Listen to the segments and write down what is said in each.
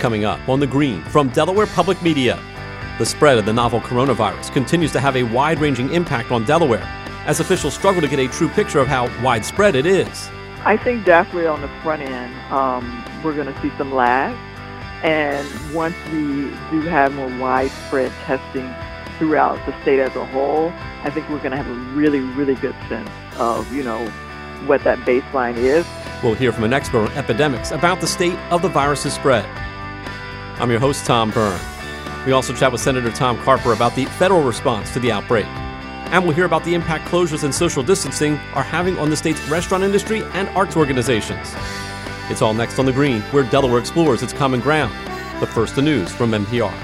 coming up on The Green from Delaware Public Media. The spread of the novel coronavirus continues to have a wide-ranging impact on Delaware as officials struggle to get a true picture of how widespread it is. I think definitely on the front end, we're going to see some lag. And once we do have more widespread testing throughout the state as a whole, I think we're going to have a really, really good sense of, what that baseline is. We'll hear from an expert on epidemics about the state of the virus's spread. I'm your host, Tom Byrne. We also chat with Senator Tom Carper about the federal response to the outbreak. And we'll hear about the impact closures and social distancing are having on the state's restaurant industry and arts organizations. It's all next on The Green, where Delaware explores its common ground. But first, the news from NPR.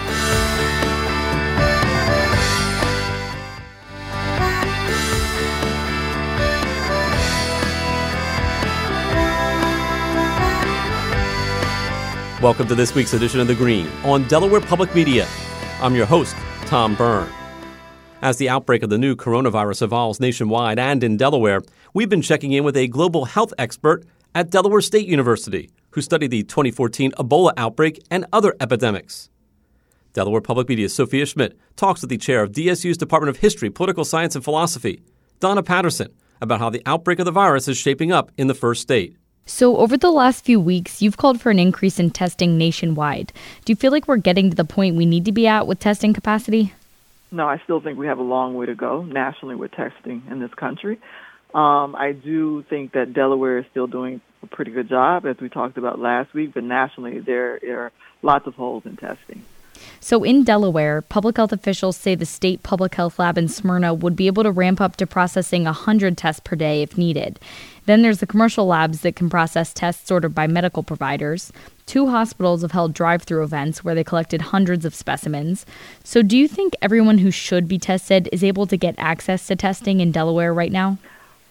Welcome to this week's edition of The Green on Delaware Public Media. I'm your host, Tom Byrne. As the outbreak of the new coronavirus evolves nationwide and in Delaware, we've been checking in with a global health expert at Delaware State University who studied the 2014 Ebola outbreak and other epidemics. Delaware Public Media's Sophia Schmidt talks with the chair of DSU's Department of History, Political Science, and Philosophy, Donna Patterson, about how the outbreak of the virus is shaping up in the first state. So over the last few weeks, you've called for an increase in testing nationwide. Do you feel like we're getting to the point we need to be at with testing capacity? No, I still think we have a long way to go nationally with testing in this country. I do think that Delaware is still doing a pretty good job, as we talked about last week, but nationally there are lots of holes in testing. So in Delaware, public health officials say the state public health lab in Smyrna would be able to ramp up to processing 100 tests per day if needed. Then there's the commercial labs that can process tests ordered by medical providers. 2 hospitals have held drive-through events where they collected hundreds of specimens. So do you think everyone who should be tested is able to get access to testing in Delaware right now?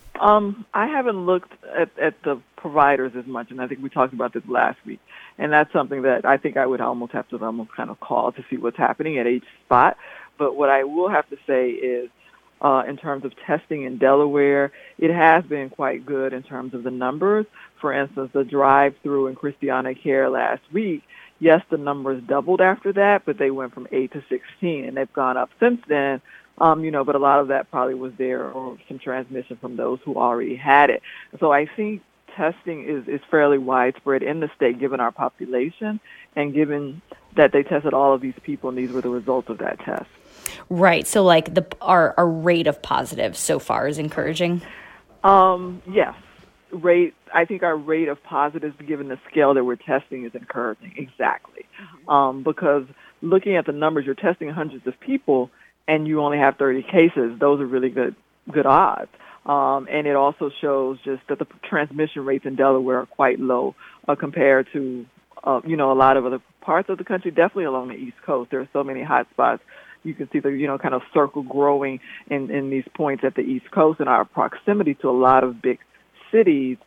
I haven't looked at the providers as much, and I think we talked about this last week. And that's something that I think I would almost have to kind of call to see what's happening at each spot. But what I will have to say is, in terms of testing in Delaware, it has been quite good in terms of the numbers. For instance, the drive-through in Christiana Care last week, yes, the numbers doubled after that, but they went from 8 to 16, and they've gone up since then. But a lot of that probably was there or some transmission from those who already had it. So I think testing is fairly widespread in the state, given our population, and given that they tested all of these people, and these were the results of that test. Right. So, like, our rate of positives so far is encouraging? Yes. I think our rate of positives, given the scale that we're testing, is encouraging. Exactly. Because looking at the numbers, you're testing hundreds of people, and you only have 30 cases. Those are really good odds. And it also shows just that the transmission rates in Delaware are quite low compared to, a lot of other parts of the country, definitely along the East Coast. There are so many hot spots. You can see the, kind of circle growing in these points at the East Coast, and our proximity to a lot of big cities.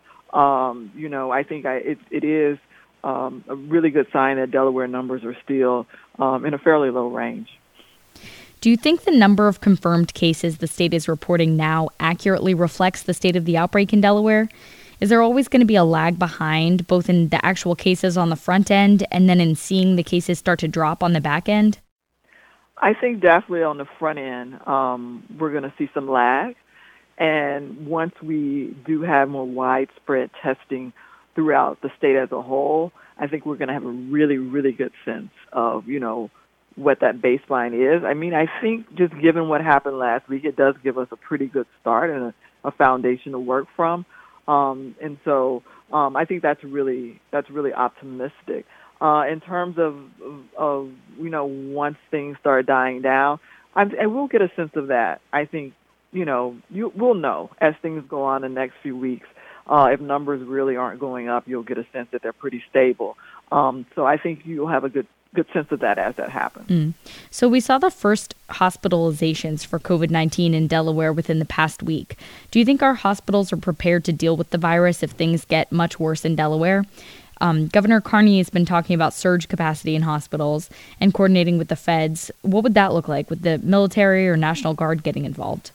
I think it is a really good sign that Delaware numbers are still in a fairly low range. Do you think the number of confirmed cases the state is reporting now accurately reflects the state of the outbreak in Delaware? Is there always going to be a lag behind, both in the actual cases on the front end and then in seeing the cases start to drop on the back end? I think definitely on the front end, we're going to see some lag. And once we do have more widespread testing throughout the state as a whole, I think we're going to have a really, really good sense of, what that baseline is. I mean, I think just given what happened last week, it does give us a pretty good start and a foundation to work from. And so I think that's really optimistic. In terms of once things start dying down, I will get a sense of that. I think, we'll know as things go on the next few weeks. If numbers really aren't going up, you'll get a sense that they're pretty stable. So I think you'll have a good sense of that as that happens. So we saw the first hospitalizations for COVID-19 in Delaware within the past week. Do you think our hospitals are prepared to deal with the virus if things get much worse in Delaware? Governor Carney has been talking about surge capacity in hospitals and coordinating with the feds. What would that look like with the military or National Guard getting involved?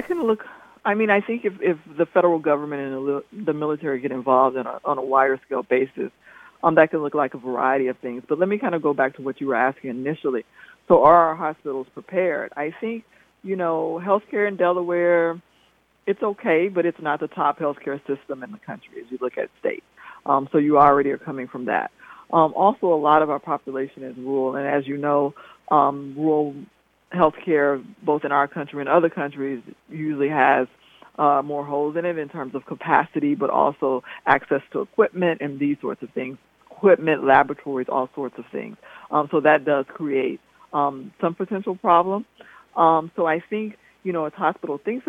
I think if the federal government and the military get involved on a wider scale basis, That can look like a variety of things. But let me kind of go back to what you were asking initially. So are our hospitals prepared? I think, healthcare in Delaware, it's okay, but it's not the top healthcare system in the country as you look at states. So you already are coming from that. Also, a lot of our population is rural, and as you know, rural healthcare, both in our country and other countries, usually has more holes in it in terms of capacity, but also access to equipment and these sorts of things, equipment, laboratories, all sorts of things. So that does create some potential problems. So I think, as hospitals think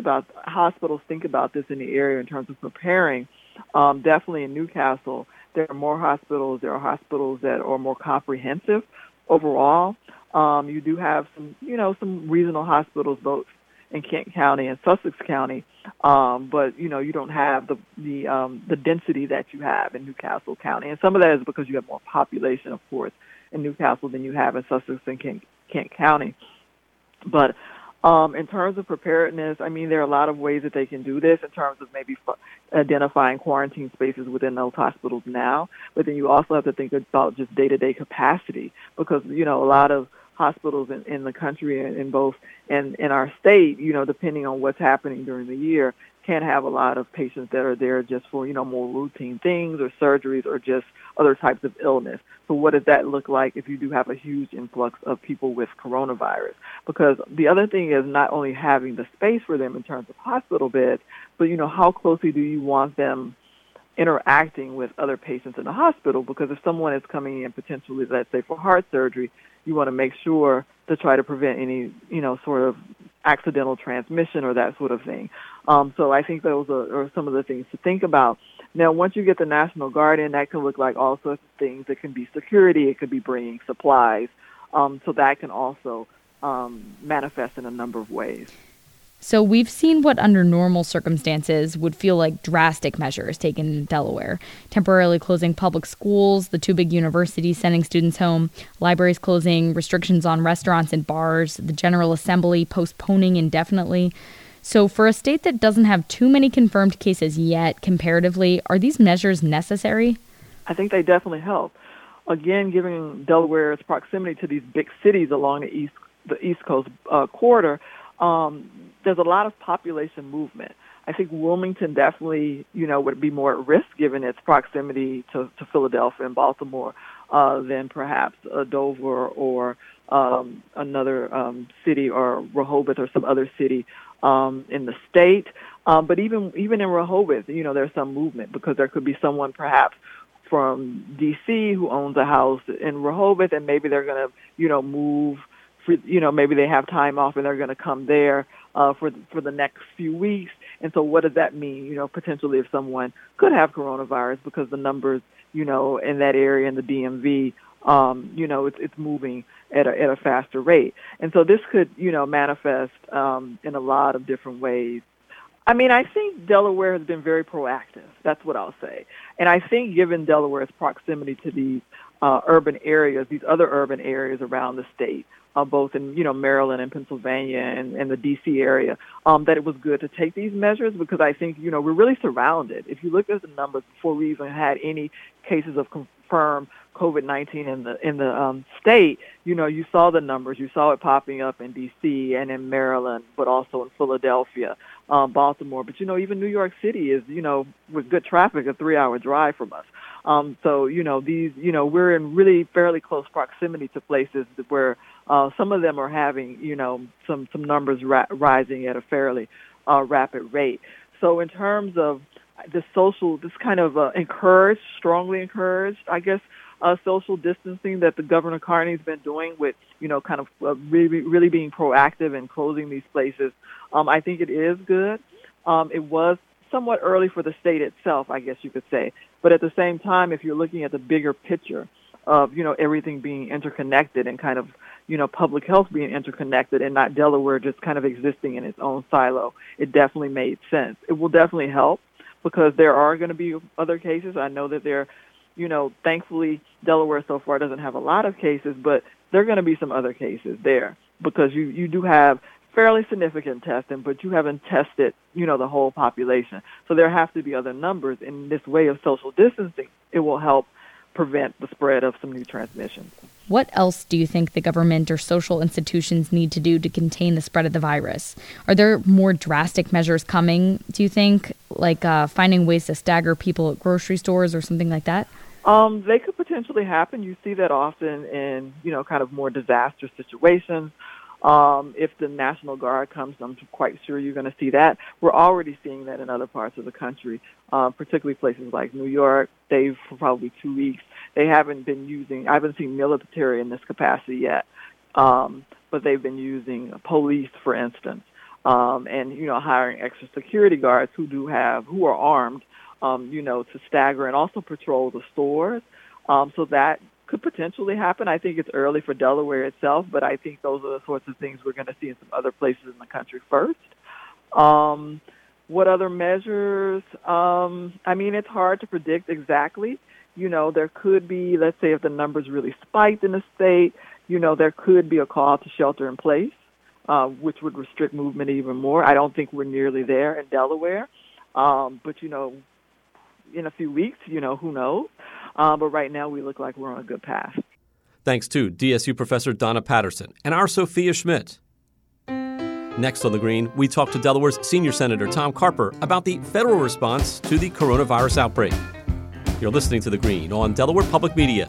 about this in the area in terms of preparing. Definitely in Newcastle, there are more hospitals. There are hospitals that are more comprehensive overall. You do have some regional hospitals both in Kent County and Sussex County, but you don't have the density that you have in Newcastle County, and some of that is because you have more population, of course, in Newcastle than you have in Sussex and Kent County. But in terms of preparedness, there are a lot of ways that they can do this in terms of maybe identifying quarantine spaces within those hospitals now. But then you also have to think about just day-to-day capacity because, a lot of hospitals in the country and in our state, depending on what's happening during the year, can have a lot of patients that are there just for, more routine things or surgeries or just other types of illness. So what does that look like if you do have a huge influx of people with coronavirus? Because the other thing is not only having the space for them in terms of hospital beds, but, how closely do you want them interacting with other patients in the hospital? Because if someone is coming in potentially, let's say, for heart surgery, you want to make sure to try to prevent any, sort of accidental transmission or that sort of thing. So I think those are some of the things to think about. Now, once you get the National Guard in, that can look like all sorts of things. It can be security. It could be bringing supplies. So that can also manifest in a number of ways. So we've seen what under normal circumstances would feel like drastic measures taken in Delaware. Temporarily closing public schools, the two big universities sending students home, libraries closing, restrictions on restaurants and bars, the General Assembly postponing indefinitely. So for a state that doesn't have too many confirmed cases yet, comparatively, are these measures necessary? I think they definitely help. Again, giving Delaware its proximity to these big cities along the East Coast corridor, there's a lot of population movement. I think Wilmington definitely, would be more at risk given its proximity to Philadelphia and Baltimore than perhaps Dover or another city or Rehoboth or some other city in the state. But even in Rehoboth, there's some movement because there could be someone perhaps from D.C. who owns a house in Rehoboth, and maybe they're going to, move. Maybe they have time off and they're going to come there for the next few weeks. And so what does that mean? Potentially if someone could have coronavirus because the numbers, in that area in the DMV, it's moving at a faster rate. And so this could, manifest in a lot of different ways. I think Delaware has been very proactive. That's what I'll say. And I think given Delaware's proximity to these urban areas, these other urban areas around the state, both in, Maryland and Pennsylvania and the D.C. area, that it was good to take these measures because I think, we're really surrounded. If you look at the numbers before we even had any cases of confirmed COVID-19 in the state, you saw the numbers. You saw it popping up in D.C. and in Maryland, but also in Philadelphia, Baltimore. But, even New York City is, with good traffic, a 3-hour drive from us. So, we're in really fairly close proximity to places where some of them are having, some numbers rising at a fairly rapid rate. So in terms of this kind of strongly encouraged, I guess, social distancing that the Governor Carney's been doing with, kind of really being proactive and closing these places, I think it is good. It was somewhat early for the state itself, I guess you could say. But at the same time, if you're looking at the bigger picture of, everything being interconnected and kind of, public health being interconnected and not Delaware just kind of existing in its own silo, it definitely made sense. It will definitely help because there are going to be other cases. I know that thankfully Delaware so far doesn't have a lot of cases, but there are going to be some other cases there because you do have fairly significant testing, but you haven't tested, the whole population. So there have to be other numbers. In this way of social distancing, it will help prevent the spread of some new transmissions. What else do you think the government or social institutions need to do to contain the spread of the virus? Are there more drastic measures coming, do you think, like finding ways to stagger people at grocery stores or something like that? They could potentially happen. You see that often in, kind of more disaster situations. If the National Guard comes, I'm quite sure you're going to see that. We're already seeing that in other parts of the country, particularly places like New York. They've, for probably 2 weeks, I haven't seen military in this capacity yet, but they've been using police, for instance, and, hiring extra security guards who are armed, to stagger and also patrol the stores. So that could potentially happen. I think it's early for Delaware itself, but I think those are the sorts of things we're going to see in some other places in the country first. What other measures? It's hard to predict exactly. There could be, let's say if the numbers really spiked in the state, there could be a call to shelter in place, which would restrict movement even more. I don't think we're nearly there in Delaware. But, in a few weeks, who knows? But right now we look like we're on a good path. Thanks to DSU Professor Donna Patterson and our Sophia Schmidt. Next on The Green, we talk to Delaware's Senior Senator Tom Carper about the federal response to the coronavirus outbreak. You're listening to The Green on Delaware Public Media.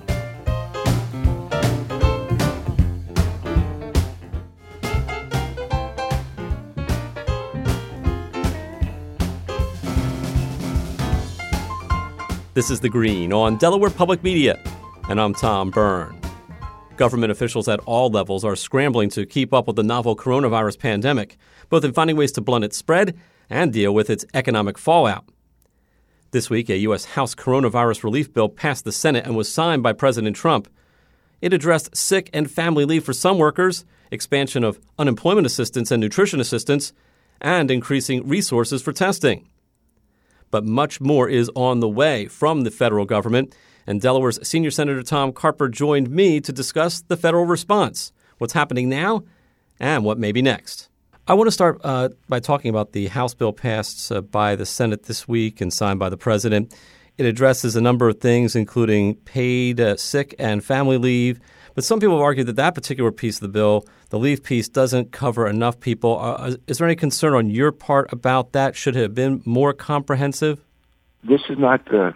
This is The Green on Delaware Public Media, and I'm Tom Byrne. Government officials at all levels are scrambling to keep up with the novel coronavirus pandemic, both in finding ways to blunt its spread and deal with its economic fallout. This week, a U.S. House coronavirus relief bill passed the Senate and was signed by President Trump. It addressed sick and family leave for some workers, expansion of unemployment assistance and nutrition assistance, and increasing resources for testing. But much more is on the way from the federal government, and Delaware's Senior Senator Tom Carper joined me to discuss the federal response, what's happening now, and what may be next. I want to start by talking about the House bill passed by the Senate this week and signed by the President. It addresses a number of things, including paid sick and family leave. But some people have argued that particular piece of the bill, the leave piece, doesn't cover enough people. Is there any concern on your part about that? Should it have been more comprehensive? This is not the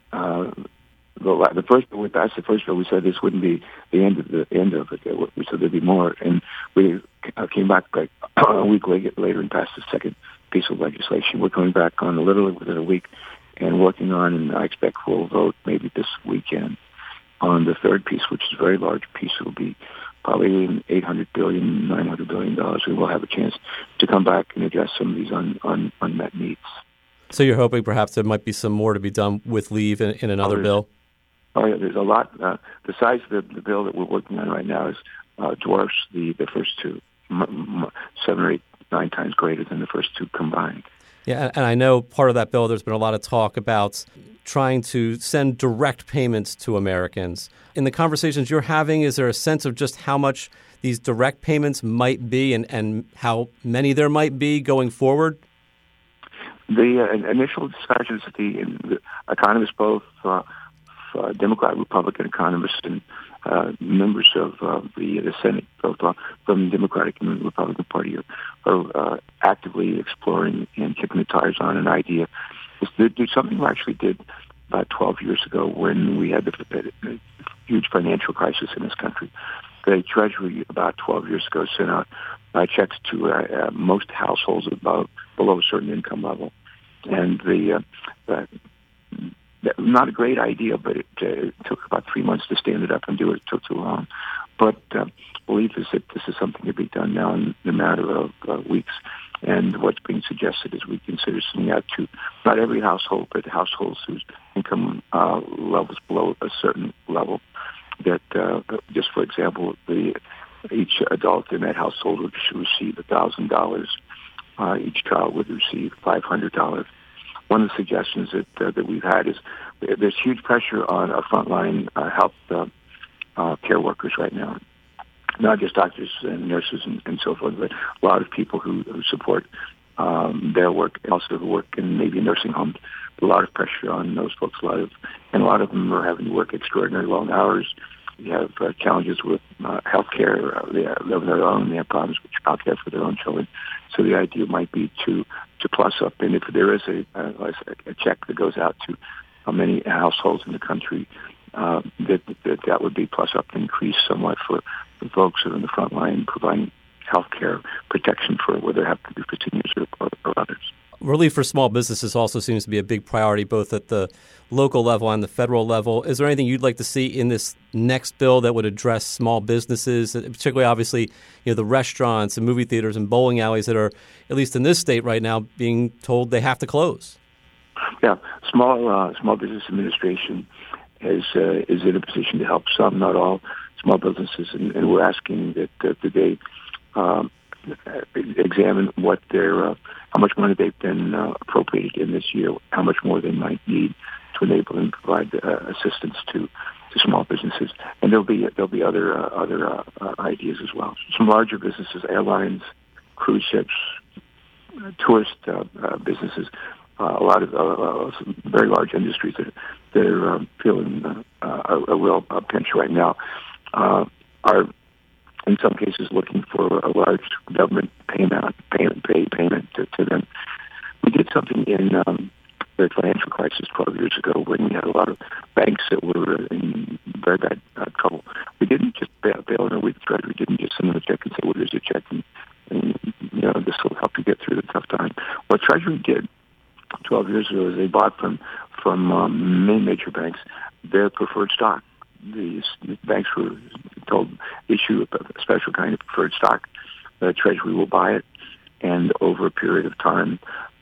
first bill we passed. The first bill we said this wouldn't be the end of it. We said there'd be more, and we came back like a week later and passed the second piece of legislation. We're coming back on literally within a week and working on, and I expect we'll vote maybe this weekend on the third piece, which is a very large piece. It will be probably $800 billion, $900 billion. We will have a chance to come back and address some of these unmet needs. So you're hoping perhaps there might be some more to be done with leave in another bill? Oh, yeah, there's a lot. The size of the bill that we're working on right now is dwarfs the first two, 7 or 8, 9 times greater than the first two combined. Yeah, and I know part of that bill, there's been a lot of talk about trying to send direct payments to Americans. In the conversations you're having, is there a sense of just how much these direct payments might be and how many there might be going forward? The initial discussions, the economists, both Democrat, Republican economists, and members of the Senate, both from the Democratic and Republican Party, are actively exploring and kicking the tires on an idea. There's something we actually did about 12 years ago when we had the huge financial crisis in this country. The Treasury, about 12 years ago, sent out checks to most households below a certain income level. And not a great idea, but it took about 3 months to stand it up and do it. It took too long. But belief is that this is something to be done now in a matter of weeks. And what's being suggested is we consider sending out to not every household, but households whose income levels below a certain level. That just for example, each adult in that household would receive $1,000. Each child would receive $500. One of the suggestions that we've had is there's huge pressure on our frontline health care workers right now. Not just doctors and nurses and so forth, but a lot of people who support their work, and also who work in maybe nursing homes a lot of pressure on those folks. A lot of them are having to work extraordinarily long hours. They have challenges with health care. They live on their own. They have problems with child care for their own children. So the idea might be to plus up, and if there is a check that goes out to many households in the country, that would be plus up, increase somewhat for the folks who are in the front line providing health care protection for whether it have to be for seniors or others. Relief for small businesses also seems to be a big priority, both at the local level and the federal level. Is there anything you'd like to see in this next bill that would address small businesses, particularly, obviously, the restaurants and movie theaters and bowling alleys that are, at least in this state right now, being told they have to close? Yeah, small business administration is in a position to help some, not all, small businesses, and we're asking that they examine what how much money they've been appropriated in this year, how much more they might need to enable them to provide assistance to small businesses, and there'll be other ideas as well. Some larger businesses, airlines, cruise ships, tourist businesses, a lot of some very large industries that are feeling a real pinch right now, are in some cases looking for a large government payment to them. We did something in the financial crisis 12 years ago when we had a lot of banks that were in very bad trouble. We didn't just bail in a week's treasury. We didn't just send them a check and say, well, here's your check, and this will help you get through the tough time. What Treasury did 12 years ago is they bought from many major banks their preferred stock. The banks were told issue a special kind of preferred stock. The Treasury will buy it, and over a period of time,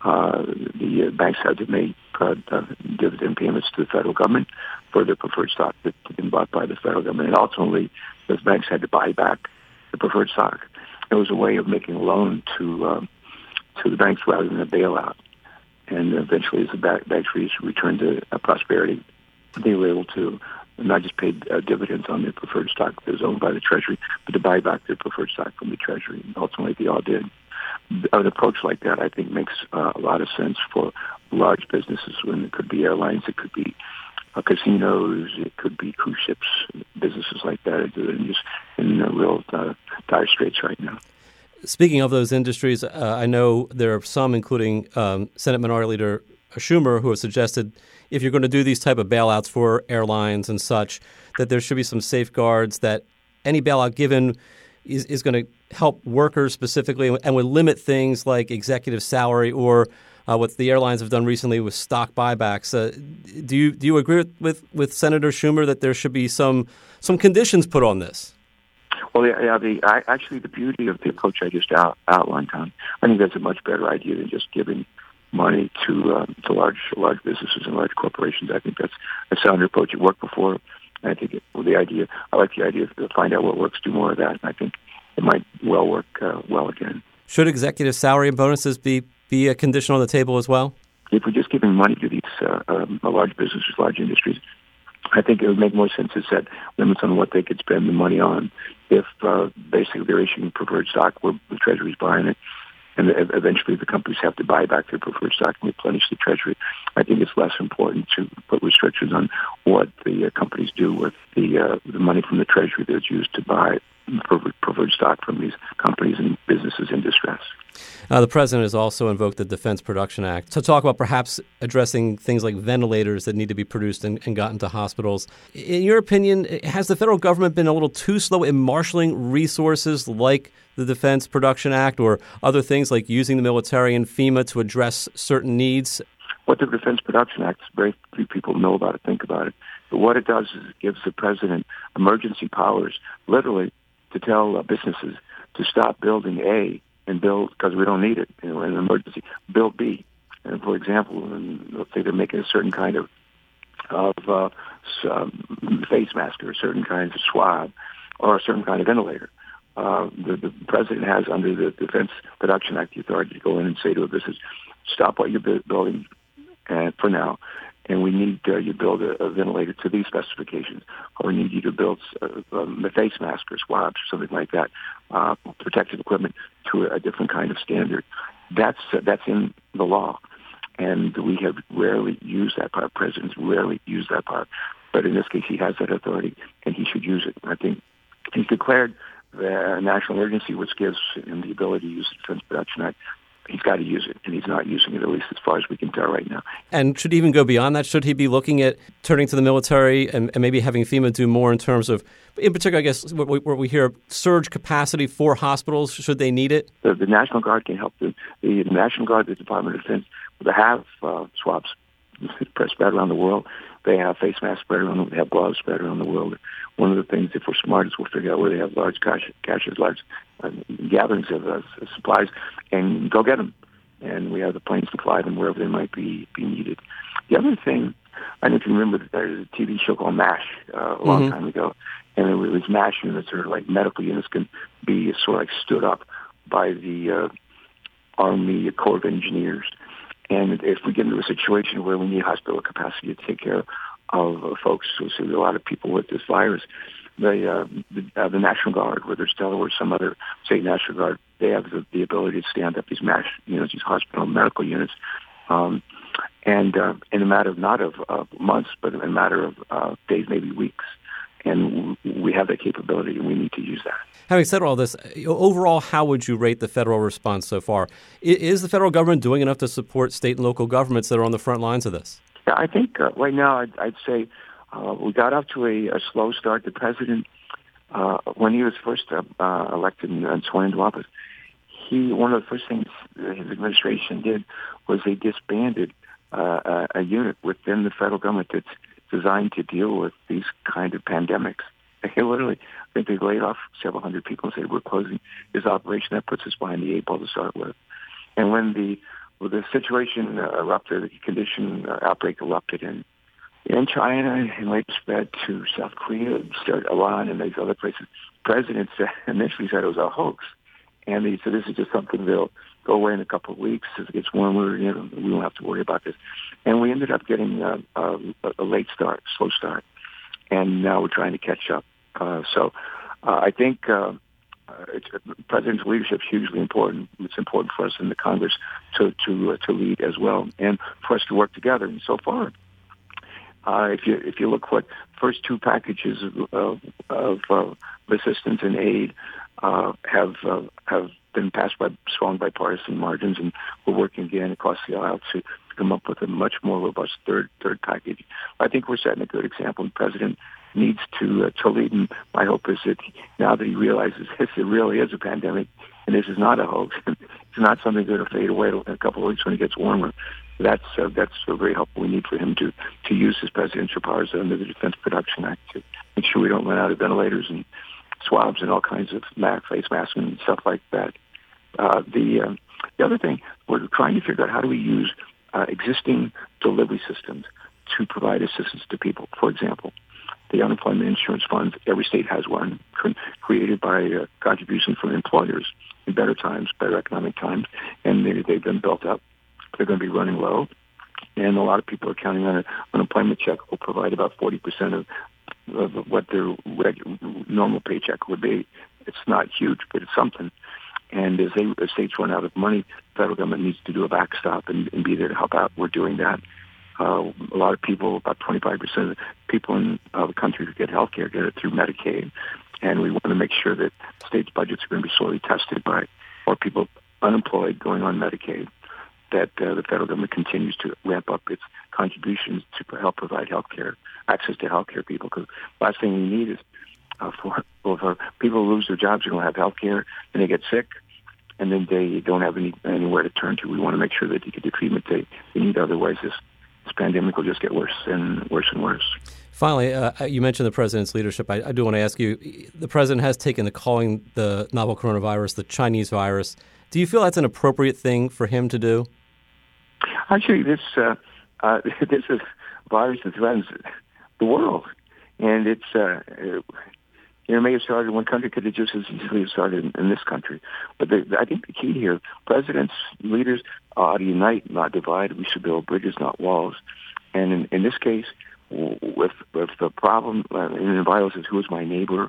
the banks had to make dividend payments to the federal government for their preferred stock that had been bought by the federal government, and ultimately those banks had to buy back the preferred stock. It was a way of making a loan to the banks rather than a bailout. And eventually, as the banks returned to prosperity, they were able to not just pay dividends on their preferred stock that was owned by the Treasury, but to buy back their preferred stock from the Treasury. And ultimately, they all did. An approach like that, I think, makes a lot of sense for large businesses. When it could be airlines, it could be casinos, it could be cruise ships, businesses like that are just in real dire straits right now. Speaking of those industries, I know there are some, including Senate Minority Leader Schumer, who have suggested if you're going to do these type of bailouts for airlines and such, that there should be some safeguards that any bailout given is going to help workers specifically and would limit things like executive salary or what the airlines have done recently with stock buybacks. Do you agree with Senator Schumer that there should be some conditions put on this? Well, actually, the beauty of the approach I just outlined, Tom, I think that's a much better idea than just giving money to large businesses and large corporations. I think that's a sounder approach. It worked before. I think I like the idea to find out what works, do more of that. And I think it might well work well again. Should executive salary and bonuses be a condition on the table as well? If we're just giving money to these large businesses, large industries, I think it would make more sense to set limits on what they could spend the money on if basically they're issuing preferred stock where the Treasury's buying it, and eventually the companies have to buy back their preferred stock and replenish the Treasury. I think it's less important to put restrictions on what the companies do with the money from the Treasury that's used to buy preferred stock from these companies and businesses in distress. The president has also invoked the Defense Production Act to talk about perhaps addressing things like ventilators that need to be produced and gotten to hospitals. In your opinion, has the federal government been a little too slow in marshaling resources like the Defense Production Act or other things like using the military and FEMA to address certain needs? What the Defense Production Act is, very few people know about it, think about it. But what it does is it gives the president emergency powers, literally, to tell businesses to stop building A and build, because we don't need it in an emergency, build B. And for example, let's say they're making a certain kind of face mask or a certain kind of swab or a certain kind of ventilator. The president has, under the Defense Production Act, the authority to go in and say to a business, stop what you're building for now, and we need you to build a ventilator to these specifications, or we need you to build a face mask or swabs or something like that, protective equipment to a different kind of standard. That's in the law. And we have rarely used that power. Presidents rarely use that power. But in this case, he has that authority, and he should use it. I think he's declared the national emergency, which gives him the ability to use the Defense Production Act. He's got to use it, and he's not using it, at least as far as we can tell right now. And should he even go beyond that? Should he be looking at turning to the military and maybe having FEMA do more in terms of, in particular, I guess, what we hear, surge capacity for hospitals, should they need it? The National Guard can help them. The National Guard, the Department of Defense, they have swabs spread around the world. They have face masks spread around the world. They have gloves spread around the world. One of the things, if we're smart, is we'll figure out where they have large caches, large gatherings of supplies, and go get them. And we have the planes to fly them wherever they might be needed. The other thing, I don't know if you remember, there's a TV show called MASH a long time ago, and it was MASH units, or like medical units, can be sort of like stood up by the Army Corps of Engineers. And if we get into a situation where we need hospital capacity to take care of folks, so a lot of people with this virus, the National Guard, whether it's Delaware or some other state National Guard, they have the ability to stand up these MASH units, these hospital medical units, and in a matter of not of months, but in a matter of days, maybe weeks. And we have that capability, and we need to use that. Having said all this, overall, how would you rate the federal response so far? Is the federal government doing enough to support state and local governments that are on the front lines of this? Yeah, I think right now I'd say we got off to a slow start. The president, when he was first elected and sworn into office, one of the first things his administration did was they disbanded a unit within the federal government that's designed to deal with these kind of pandemics. They literally, I think they laid off several hundred people and said, we're closing this operation. That puts us behind the eight ball to start with. And when the situation erupted, the condition outbreak erupted in China and later spread to South Korea, started Iran and these other places, presidents initially said it was a hoax. And he said, this is just something that'll go away in a couple of weeks as it gets warmer. We won't have to worry about this. And we ended up getting a late start, slow start. And now we're trying to catch up. So I think President's leadership is hugely important. It's important for us in the Congress to lead as well, and for us to work together. And so far, if you look what first two packages of assistance and aid have been passed by strong bipartisan margins, and we're working again across the aisle to come up with a much more robust third package. I think we're setting a good example. The president needs to lead, and my hope is that now that he realizes this, it really is a pandemic, and this is not a hoax. It's not something that's going to fade away in a couple of weeks when it gets warmer. That's very helpful. We need for him to use his presidential powers under the Defense Production Act to make sure we don't run out of ventilators and swabs and all kinds of face masks and stuff like that. The other thing, we're trying to figure out how do we use existing delivery systems to provide assistance to people. For example, the unemployment insurance funds, every state has one, created by contributions from employers in better times, better economic times, and they've been built up. They're going to be running low, and a lot of people are counting on an unemployment check will provide about 40% of what their normal paycheck would be. It's not huge, but it's something. And as states run out of money, the federal government needs to do a backstop and be there to help out. We're doing that. A lot of people, about 25% of the people in the country who get health care get it through Medicaid. And we want to make sure that states' budgets are going to be sorely tested by more people unemployed going on Medicaid, that the federal government continues to ramp up its contributions to help provide health care, access to health care people. Because the last thing we need is for people who lose their jobs, they're going to have health care, and they get sick, and then they don't have anywhere to turn to. We want to make sure that they get the treatment they need. Otherwise, this pandemic will just get worse and worse and worse. Finally, you mentioned the president's leadership. I do want to ask you, the president has taken to calling the novel coronavirus the Chinese virus. Do you feel that's an appropriate thing for him to do? Actually, this is a virus that threatens the world. And it's, it may have started in one country, could have just as easily have started in this country. But I think the key here, presidents, leaders ought to unite, not divide. We should build bridges, not walls. And in this case, with the problem in the virus is who is my neighbor,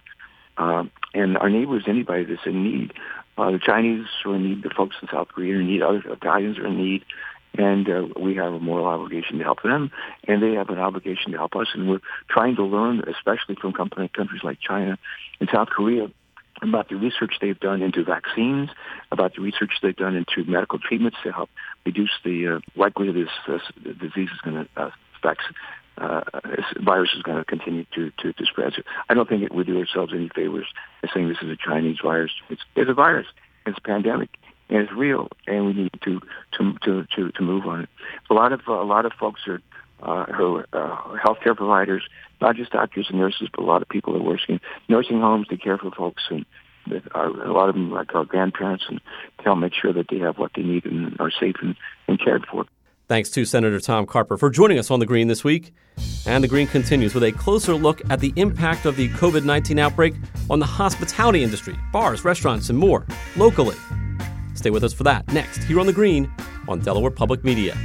and our neighbor is anybody that's in need. The Chinese are in need, the folks in South Korea are in need, other Italians are in need, and we have a moral obligation to help them, and they have an obligation to help us. And we're trying to learn, especially from countries like China and South Korea, about the research they've done into vaccines, about the research they've done into medical treatments to help reduce the likelihood this disease is going to this virus is going to continue to spread. So I don't think it would do ourselves any favors by saying this is a Chinese virus. It's a virus. It's a pandemic, and it's real, and we need to move on it. A lot of folks are healthcare providers, not just doctors and nurses, but a lot of people are working in nursing homes to care for folks, and a lot of them, like our grandparents, and to make sure that they have what they need and are safe and cared for. Thanks to Senator Tom Carper for joining us on The Green this week. And The Green continues with a closer look at the impact of the COVID-19 outbreak on the hospitality industry, bars, restaurants, and more, locally. Stay with us for that next here on The Green on Delaware Public Media.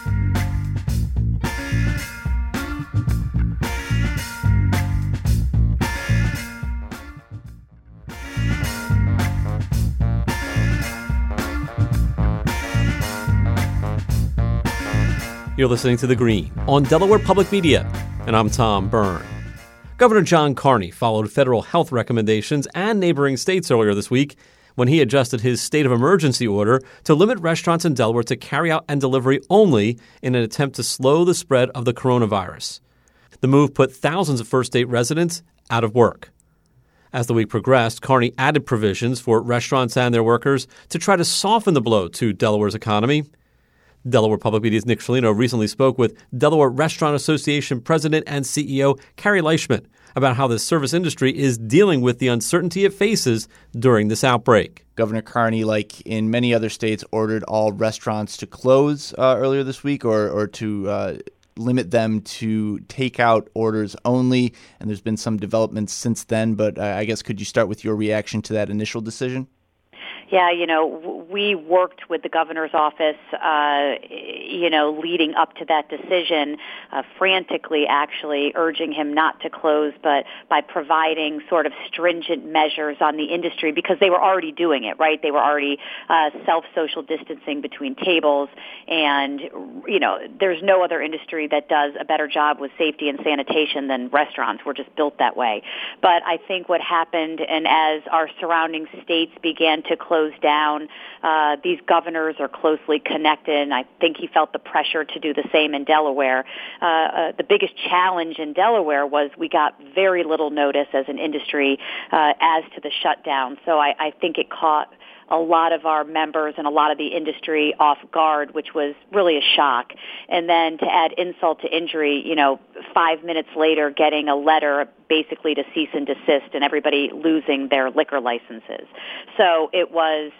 You're listening to The Green on Delaware Public Media, and I'm Tom Byrne. Governor John Carney followed federal health recommendations and neighboring states earlier this week when he adjusted his state of emergency order to limit restaurants in Delaware to carry-out and delivery only in an attempt to slow the spread of the coronavirus. The move put thousands of First State residents out of work. As the week progressed, Carney added provisions for restaurants and their workers to try to soften the blow to Delaware's economy. Delaware Public Media's Nick Cellino recently spoke with Delaware Restaurant Association President and CEO Carrie Leischman about how the service industry is dealing with the uncertainty it faces during this outbreak. Governor Carney, like in many other states, ordered all restaurants to close earlier this week or to limit them to takeout orders only. And there's been some developments since then. But I guess could you start with your reaction to that initial decision? Yeah, we worked with the governor's office, leading up to that decision, frantically actually urging him not to close, but by providing sort of stringent measures on the industry because they were already doing it, right? They were already self-social distancing between tables. And, there's no other industry that does a better job with safety and sanitation than restaurants. We're just built that way. But I think what happened, and as our surrounding states began to close down, these governors are closely connected, and I think he felt the pressure to do the same in Delaware. The biggest challenge in Delaware was we got very little notice as an industry as to the shutdown. So I think it caught a lot of our members and a lot of the industry off guard, which was really a shock. And then to add insult to injury, 5 minutes later, getting a letter basically to cease and desist and everybody losing their liquor licenses. So it was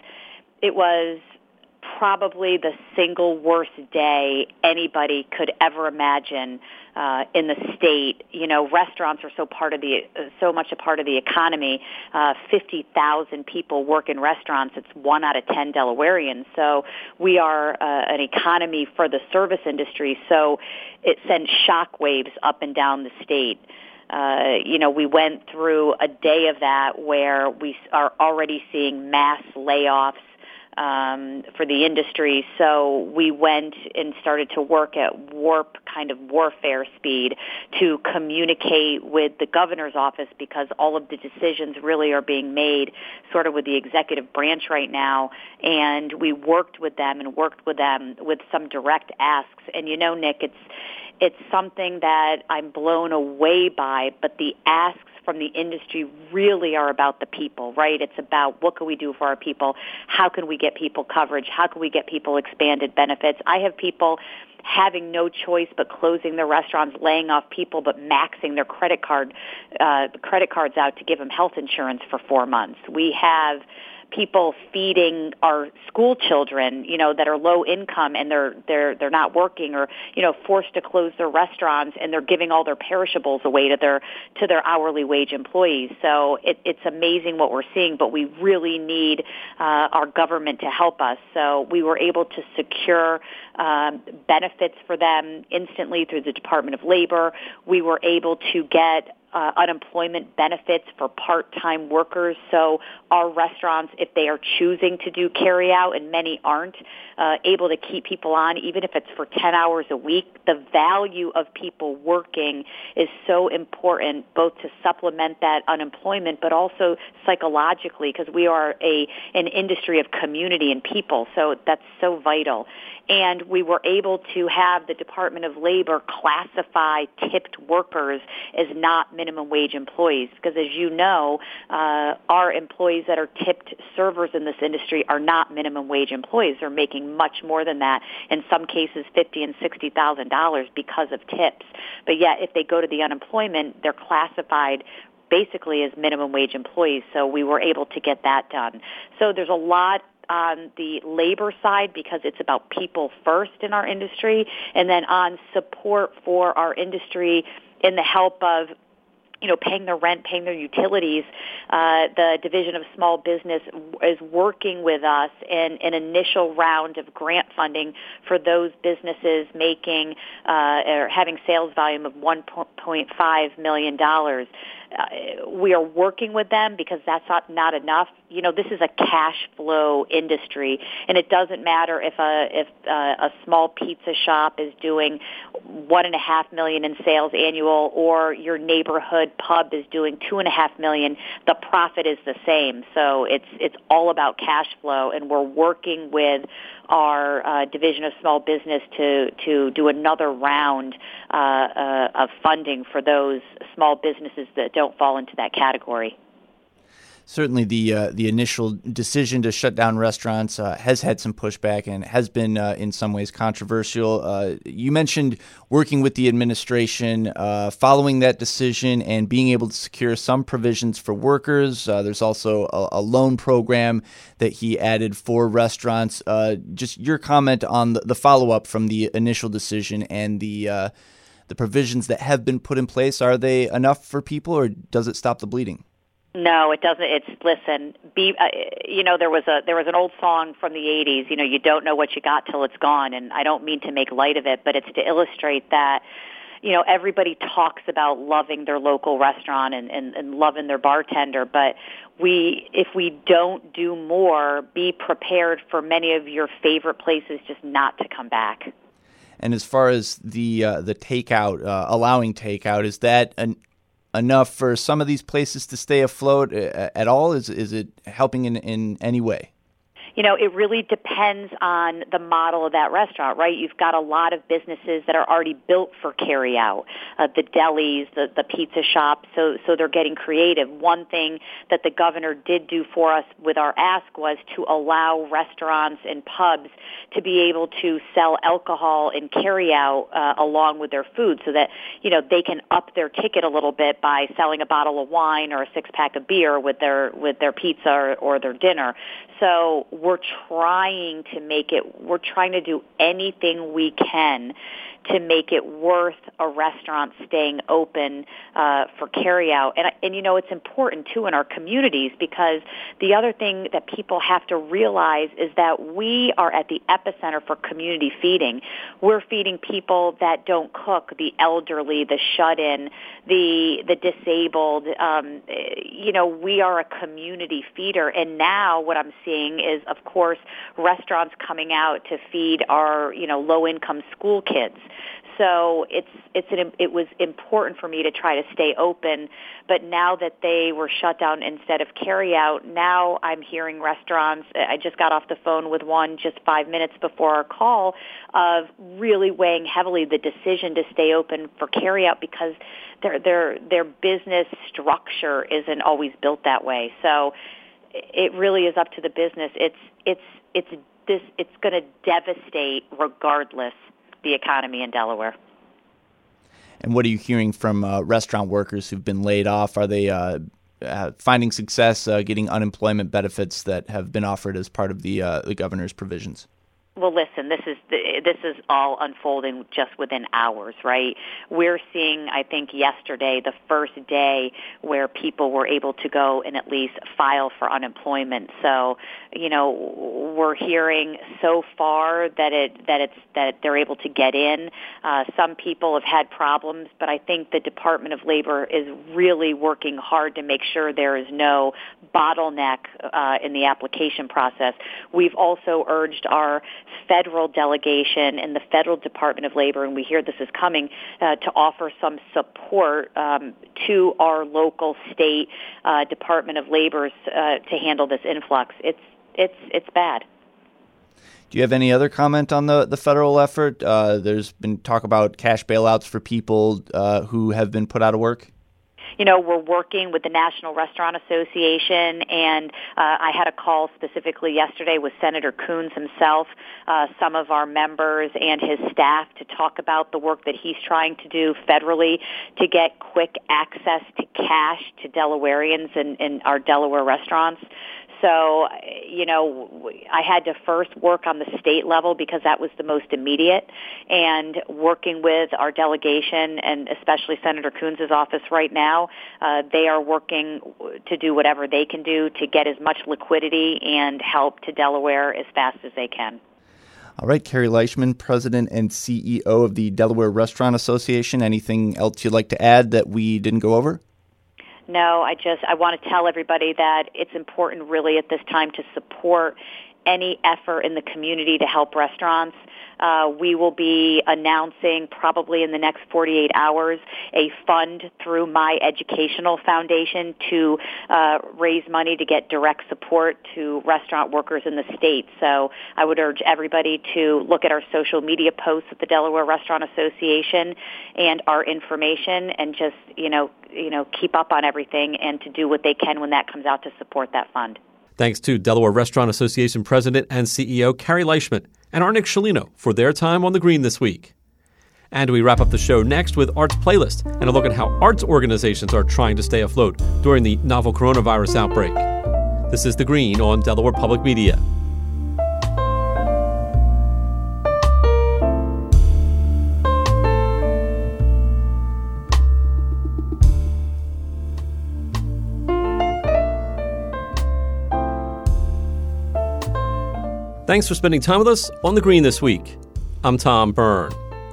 probably the single worst day anybody could ever imagine in the state. Restaurants are so much a part of the economy. 50,000 people work in restaurants. It's 1 out of 10 Delawareans. So we are an economy for the service industry. So it sent shockwaves up and down the state. We went through a day of that where we are already seeing mass layoffs for the industry. So we went and started to work at warfare speed to communicate with the governor's office because all of the decisions really are being made sort of with the executive branch right now. And we worked with them with some direct asks. And Nick, it's something that I'm blown away by, but the asks from the industry really are about the people, right? It's about what can we do for our people? How can we get people coverage? How can we get people expanded benefits? I have people having no choice but closing their restaurants, laying off people, but maxing their credit cards out to give them health insurance for 4 months. We have people feeding our school children, that are low income and they're not working or, forced to close their restaurants and they're giving all their perishables away to their hourly wage employees. So it's amazing what we're seeing, but we really need our government to help us. So we were able to secure benefits for them instantly through the Department of Labor. We were able to get unemployment benefits for part-time workers. So our restaurants, if they are choosing to do carry-out, and many aren't, able to keep people on, even if it's for 10 hours a week, the value of people working is so important, both to supplement that unemployment, but also psychologically, because we are an industry of community and people, so that's so vital. And we were able to have the Department of Labor classify tipped workers as not minimum wage employees, because as you know, our employees that are tipped servers in this industry are not minimum wage employees. They're making much more than that, in some cases $50,000 and $60,000 because of tips. But yet, if they go to the unemployment, they're classified basically as minimum wage employees, so we were able to get that done. So there's a lot on the labor side because it's about people first in our industry, and then on support for our industry in the help of paying their rent, paying their utilities. The Division of Small Business is working with us in an initial round of grant funding for those businesses making or having sales volume of $1.5 million. We are working with them because that's not enough. This is a cash flow industry, and it doesn't matter if a small pizza shop is doing $1.5 million in sales annual, or your neighborhood pub is doing $2.5 million. The profit is the same. So it's all about cash flow, and we're working with our Division of Small Business to do another round of funding for those small businesses that don't fall into that category. Certainly, the initial decision to shut down restaurants has had some pushback and has been in some ways controversial. You mentioned working with the administration following that decision and being able to secure some provisions for workers. There's also a loan program that he added for restaurants. Just your comment on the follow-up from the initial decision and the provisions that have been put in place. Are they enough for people, or does it stop the bleeding? No, it doesn't. There was an old song from the 80s, you don't know what you got till it's gone, and I don't mean to make light of it, but it's to illustrate that, everybody talks about loving their local restaurant and loving their bartender, but if we don't do more, be prepared for many of your favorite places just not to come back. And as far as the takeout, allowing takeout, is that enough for some of these places to stay afloat at all? Is it helping in any way? It really depends on the model of that restaurant, right? You've got a lot of businesses that are already built for carry-out, the delis, the pizza shops, so they're getting creative. One thing that the governor did do for us with our ask was to allow restaurants and pubs to be able to sell alcohol and carry-out along with their food, so that, they can up their ticket a little bit by selling a bottle of wine or a six-pack of beer with their pizza or their dinner. So we're trying to do anything we can to make it worth a restaurant staying open for carryout. And it's important, too, in our communities, because the other thing that people have to realize is that we are at the epicenter for community feeding. We're feeding people that don't cook, the elderly, the shut-in, the disabled. We are a community feeder. And now what I'm seeing is, of course, restaurants coming out to feed our, low-income school kids. So it was important for me to try to stay open, but now that they were shut down instead of carry out, now I'm hearing restaurants. I just got off the phone with one just 5 minutes before our call of really weighing heavily the decision to stay open for carry out because their business structure isn't always built that way. So it really is up to the business. It's going to devastate regardless the economy in Delaware. And what are you hearing from restaurant workers who've been laid off? Are they finding success getting unemployment benefits that have been offered as part of the governor's provisions? Well, listen, this is all unfolding just within hours, right? We're seeing, I think, yesterday, the first day where people were able to go and at least file for unemployment. So, we're hearing so far that they're able to get in. Some people have had problems, but I think the Department of Labor is really working hard to make sure there is no bottleneck in the application process. We've also urged our federal delegation and the Federal Department of Labor, and we hear this is coming, to offer some support to our local state Department of Labor to handle this influx. It's bad. Do you have any other comment on the federal effort? There's been talk about cash bailouts for people who have been put out of work. We're working with the National Restaurant Association, and I had a call specifically yesterday with Senator Coons himself, some of our members and his staff to talk about the work that he's trying to do federally to get quick access to cash to Delawareans in our Delaware restaurants. So, I had to first work on the state level because that was the most immediate, and working with our delegation and especially Senator Coons' office right now, they are working to do whatever they can do to get as much liquidity and help to Delaware as fast as they can. All right, Carrie Leishman, President and CEO of the Delaware Restaurant Association. Anything else you'd like to add that we didn't go over? No, I want to tell everybody that it's important really at this time to support any effort in the community to help restaurants. We will be announcing probably in the next 48 hours a fund through My Educational Foundation to raise money to get direct support to restaurant workers in the state. So I would urge everybody to look at our social media posts at the Delaware Restaurant Association and our information and just, keep up on everything and to do what they can when that comes out to support that fund. Thanks to Delaware Restaurant Association President and CEO Carrie Leishman and Arnick Scialino for their time on The Green this week. And we wrap up the show next with Arts Playlist and a look at how arts organizations are trying to stay afloat during the novel coronavirus outbreak. This is The Green on Delaware Public Media. Thanks for spending time with us on The Green this week. I'm Tom Byrne.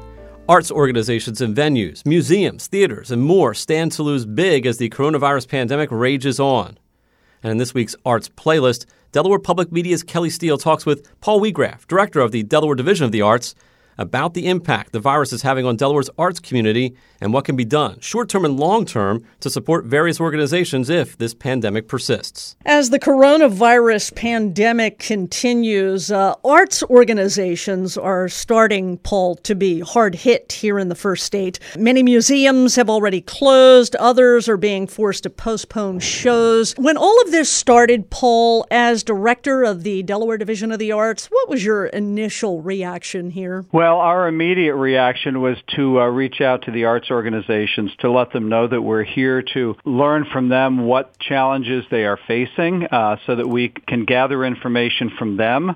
Arts organizations and venues, museums, theaters, and more stand to lose big as the coronavirus pandemic rages on. And in this week's Arts Playlist, Delaware Public Media's Kelly Steele talks with Paul Wiegraf, director of the Delaware Division of the Arts, about the impact the virus is having on Delaware's arts community and what can be done, short-term and long-term, to support various organizations if this pandemic persists. As the coronavirus pandemic continues, arts organizations are starting, Paul, to be hard hit here in the First State. Many museums have already closed. Others are being forced to postpone shows. When all of this started, Paul, as director of the Delaware Division of the Arts, what was your initial reaction here? Well, our immediate reaction was to reach out to the arts organizations to let them know that we're here to learn from them what challenges they are facing so that we can gather information from them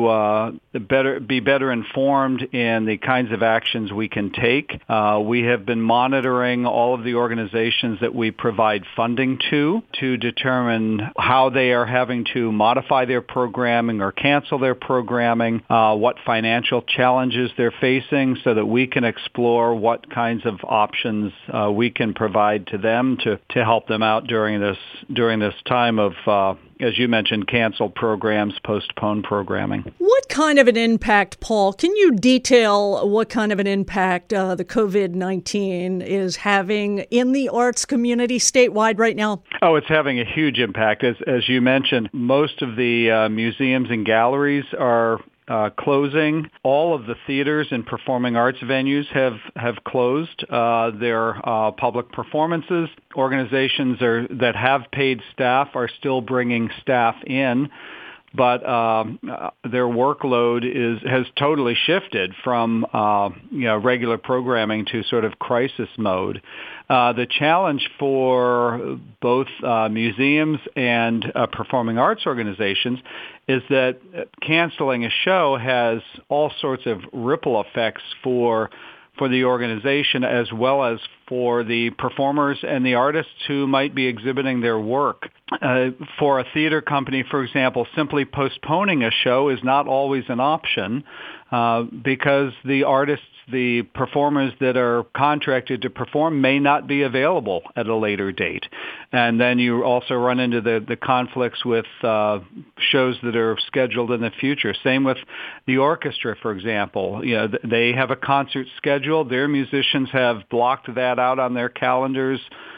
to be better informed in the kinds of actions we can take. We have been monitoring all of the organizations that we provide funding to determine how they are having to modify their programming or cancel their programming, what financial challenges they're facing so that we can explore what kinds of options we can provide to them to help them out during this time of, as you mentioned, canceled programs, postponed programming. What kind of an impact, Paul? Can you detail what kind of an impact the COVID-19 is having in the arts community statewide right now? Oh, it's having a huge impact. As you mentioned, most of the museums and galleries are closing. All of the theaters and performing arts venues have closed their public performances. Organizations that have paid staff are still bringing staff in but their workload has totally shifted from regular programming to sort of crisis mode. The challenge for both museums and performing arts organizations is that canceling a show has all sorts of ripple effects for the organization as well as for the performers and the artists who might be exhibiting their work. For a theater company, for example, simply postponing a show is not always an option because the artists, the performers that are contracted to perform may not be available at a later date. And then you also run into the conflicts with shows that are scheduled in the future. Same with the orchestra, for example. They have a concert schedule. Their musicians have blocked that out on their calendars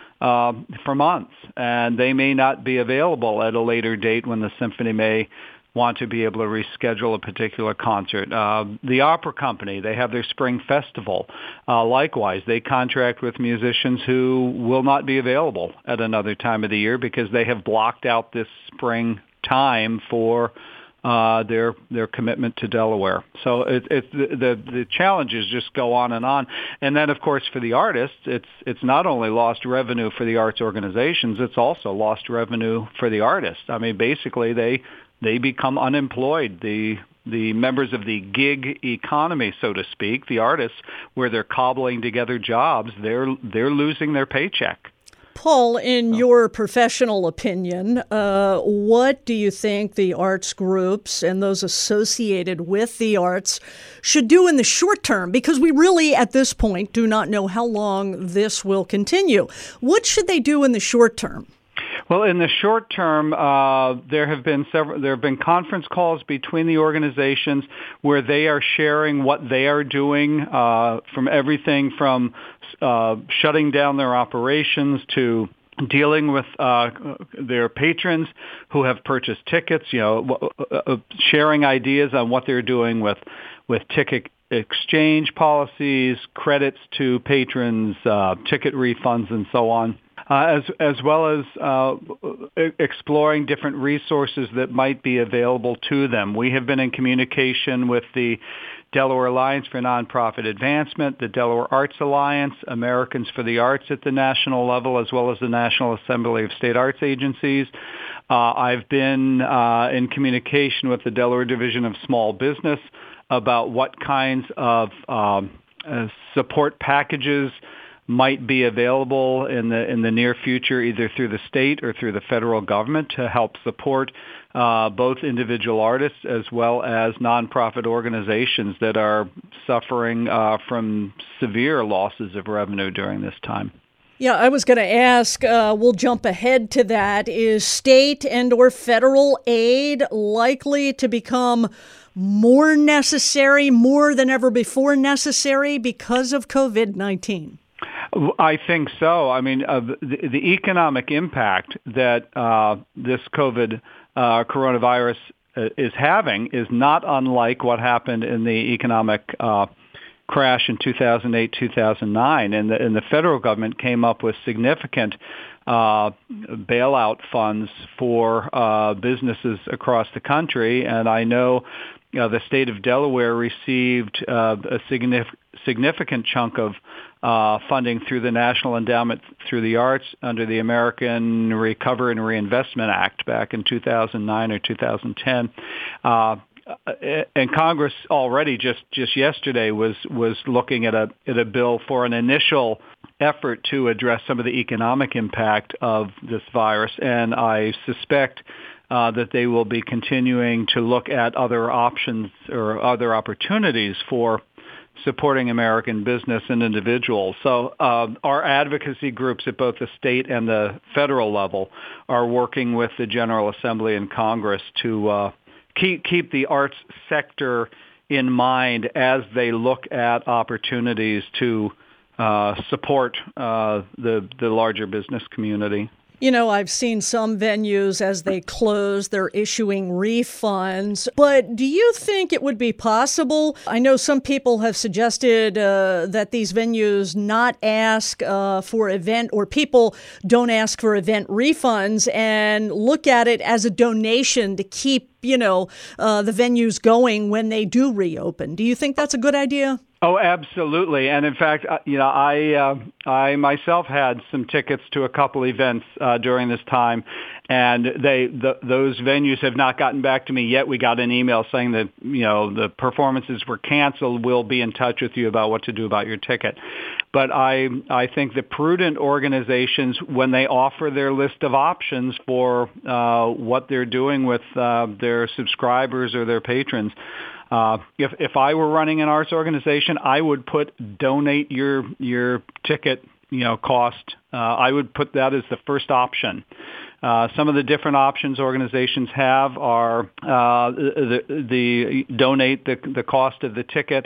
for months, and they may not be available at a later date when the symphony may want to be able to reschedule a particular concert. The opera company, they have their spring festival. Likewise, they contract with musicians who will not be available at another time of the year because they have blocked out this spring time for their commitment to Delaware. So the challenges just go on. And then, of course, for the artists, it's not only lost revenue for the arts organizations, it's also lost revenue for the artists. I mean, basically, they become unemployed. The members of the gig economy, so to speak, the artists, where they're cobbling together jobs, they're losing their paycheck. Paul, in your professional opinion, what do you think the arts groups and those associated with the arts should do in the short term? Because we really, at this point, do not know how long this will continue. What should they do in the short term? Well, in the short term, there have been conference calls between the organizations where they are sharing what they are doing, from everything from shutting down their operations to dealing with their patrons who have purchased tickets, sharing ideas on what they're doing with ticket exchange policies, credits to patrons, ticket refunds, and so on. As well as exploring different resources that might be available to them. We have been in communication with the Delaware Alliance for Nonprofit Advancement, the Delaware Arts Alliance, Americans for the Arts at the national level, as well as the National Assembly of State Arts Agencies. I've been in communication with the Delaware Division of Small Business about what kinds of support packages might be available in the near future, either through the state or through the federal government, to help support both individual artists as well as nonprofit organizations that are suffering from severe losses of revenue during this time. Yeah, I was going to ask, we'll jump ahead to that. Is state and or federal aid likely to become more necessary, more than ever before necessary because of COVID-19? I think so. I mean, the economic impact that this coronavirus is having is not unlike what happened in the economic crash in 2008, 2009. And the federal government came up with significant bailout funds for businesses across the country. And I know the state of Delaware received a significant chunk of funding through the National Endowment through the Arts under the American Recovery and Reinvestment Act back in 2009 or 2010. And Congress already just yesterday was looking at a bill for an initial effort to address some of the economic impact of this virus, and I suspect that they will be continuing to look at other options or other opportunities for supporting American business and individuals. So our advocacy groups at both the state and the federal level are working with the General Assembly and Congress to keep the arts sector in mind as they look at opportunities to support the larger business community. You know, I've seen some venues as they close, they're issuing refunds. But do you think it would be possible? I know some people have suggested that these venues not ask for event, or people don't ask for event refunds and look at it as a donation to keep the venues going when they do reopen. Do you think that's a good idea? Oh, absolutely. And in fact, I myself had some tickets to a couple events during this time, and those venues have not gotten back to me yet. We got an email saying that, the performances were canceled. We'll be in touch with you about what to do about your ticket. But I think the prudent organizations, when they offer their list of options for what they're doing with their subscribers or their patrons, if I were running an arts organization, I would put donate your ticket cost. I would put that as the first option. Some of the different options organizations have are the donate the cost of the ticket.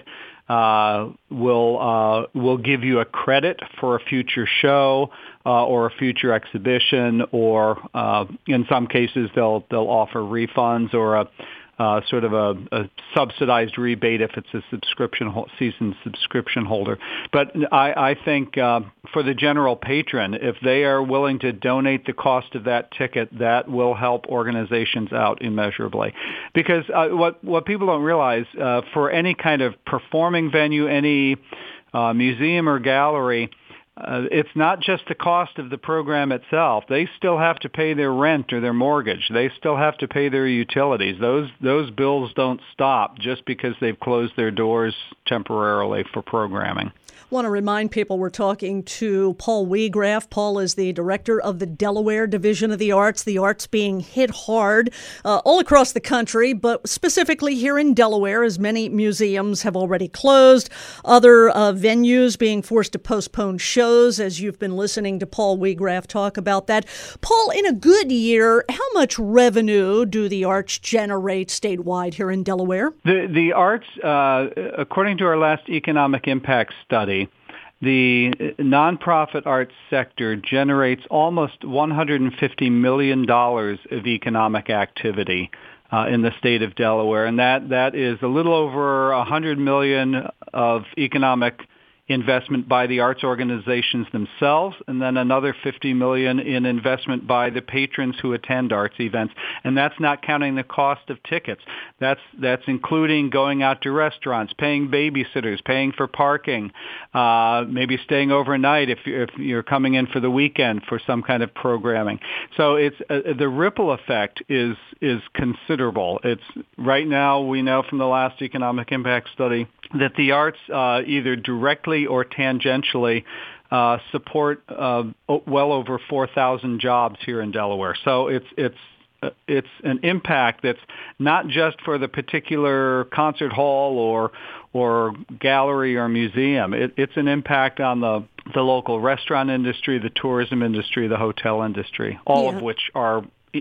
Will give you a credit for a future show or a future exhibition, or in some cases they'll offer refunds or a sort of a subsidized rebate if it's a season subscription holder. But I think for the general patron, if they are willing to donate the cost of that ticket, that will help organizations out immeasurably. Because what people don't realize, for any kind of performing venue, any museum or gallery, it's not just the cost of the program itself. They still have to pay their rent or their mortgage. They still have to pay their utilities. Those bills don't stop just because they've closed their doors temporarily for programming. I want to remind people we're talking to Paul Weagraff. Paul is the director of the Delaware Division of the Arts being hit hard all across the country, but specifically here in Delaware, as many museums have already closed, other venues being forced to postpone shows, as you've been listening to Paul Weagraff talk about that. Paul, in a good year, how much revenue do the arts generate statewide here in Delaware? The arts, according to our last economic impact study, the nonprofit arts sector generates almost $150 million of economic activity in the state of Delaware, and that is a little over $100 million of economic investment by the arts organizations themselves, and then another $50 million in investment by the patrons who attend arts events. And that's not counting the cost of tickets. That's including going out to restaurants, paying babysitters, paying for parking, maybe staying overnight if you're coming in for the weekend for some kind of programming. So it's the ripple effect is considerable. It's right now, we know from the last economic impact study that the arts either directly or tangentially support well over 4,000 jobs here in Delaware. So it's an impact that's not just for the particular concert hall or gallery or museum. It's an impact on the local restaurant industry, the tourism industry, the hotel industry, all of which are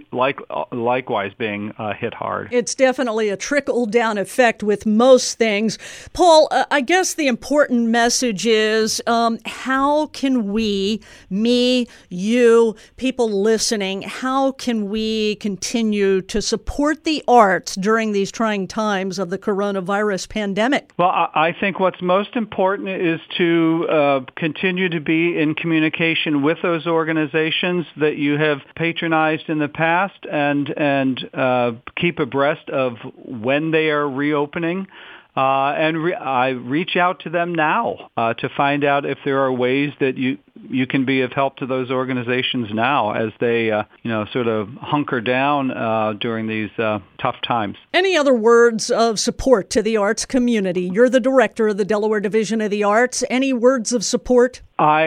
likewise being hit hard. It's definitely a trickle-down effect with most things. Paul, I guess the important message is how can we, me, you, people listening, how can we continue to support the arts during these trying times of the coronavirus pandemic? Well, I think what's most important is to continue to be in communication with those organizations that you have patronized in the past, and keep abreast of when they are reopening. I reach out to them now to find out if there are ways that you can be of help to those organizations now as they sort of hunker down during these tough times. Any other words of support to the arts community? You're the director of the Delaware Division of the Arts. Any words of support?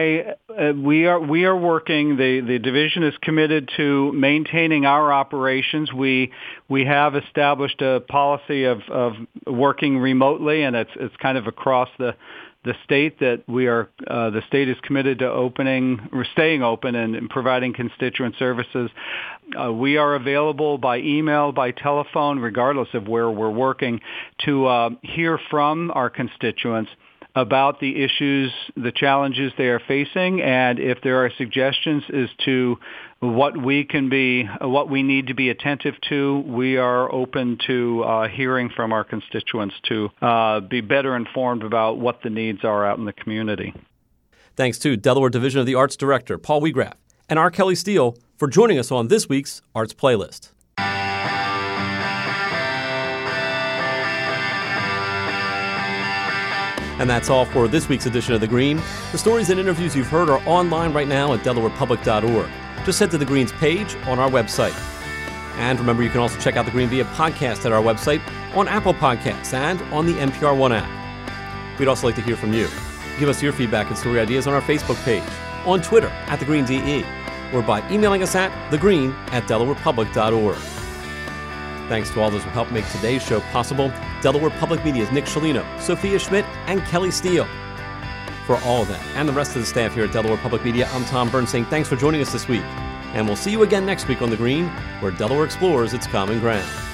We are working. The division is committed to maintaining our operations. We have established a policy of working remotely, and it's kind of across the state that we are. The state is committed to staying open and providing constituent services. We are available by email, by telephone, regardless of where we're working, to hear from our constituents about the issues, the challenges they are facing, and if there are suggestions as to what we need to be attentive to, we are open to hearing from our constituents to be better informed about what the needs are out in the community. Thanks to Delaware Division of the Arts Director Paul Weagraff and R. Kelly Steele for joining us on this week's Arts Playlist. And that's all for this week's edition of The Green. The stories and interviews you've heard are online right now at DelawarePublic.org. Just head to The Green's page on our website. And remember, you can also check out The Green via podcast at our website, on Apple Podcasts, and on the NPR One app. We'd also like to hear from you. Give us your feedback and story ideas on our Facebook page, on Twitter at TheGreenDE, or by emailing us at thegreen@DelawarePublic.org. Thanks to all those who helped make today's show possible. Delaware Public Media's Nick Scialino, Sophia Schmidt, and Kelly Steele. For all of them and the rest of the staff here at Delaware Public Media, I'm Tom Byrne saying thanks for joining us this week. And we'll see you again next week on The Green, where Delaware explores its common ground.